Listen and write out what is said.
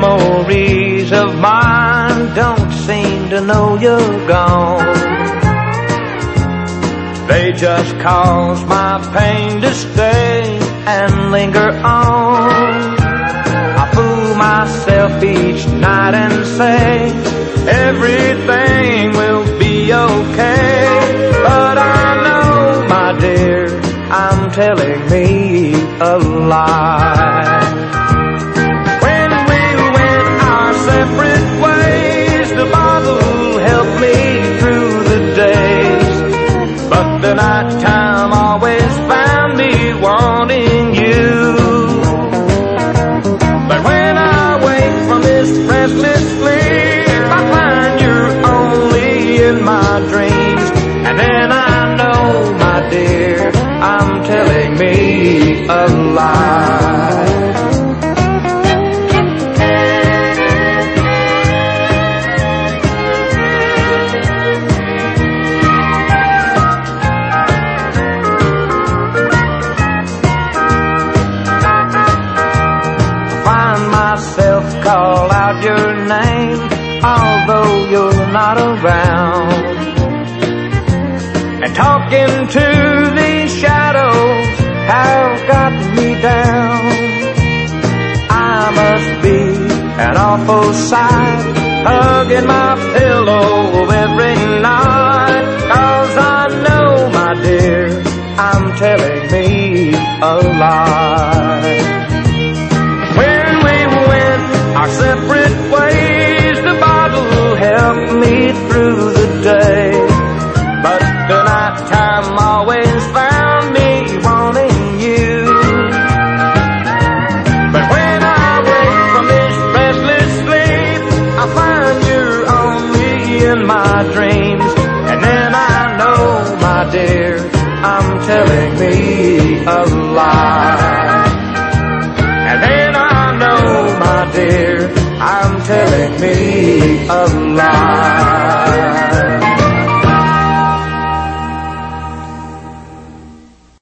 memories of mine don't seem to know you're gone. They just cause my pain to stay and linger on. I fool myself each night and say everything will be okay, but I know, my dear, I'm telling me a lie. When we went our separate ways, the bottle helped me through the days, but the nighttime always found me wanting you. But when I wake from this restless sleep, I find you're only in my dreams, and then I know, my dear, I'm telling me a lie. I find myself call out your name, although you're not around, and talking to these shadows have gotten me down. I must be an awful sight, hugging my pillow every night, 'cause I know, my dear, I'm telling me a lie. When we went our separate ways, the bottle helped me through the day, but the nighttime always found me wanting you. But when I wake from this restless sleep, I find you're only in my dreams, and then I know, my dear, I'm telling me a lie. And then I know, my dear, I'm telling me a lie.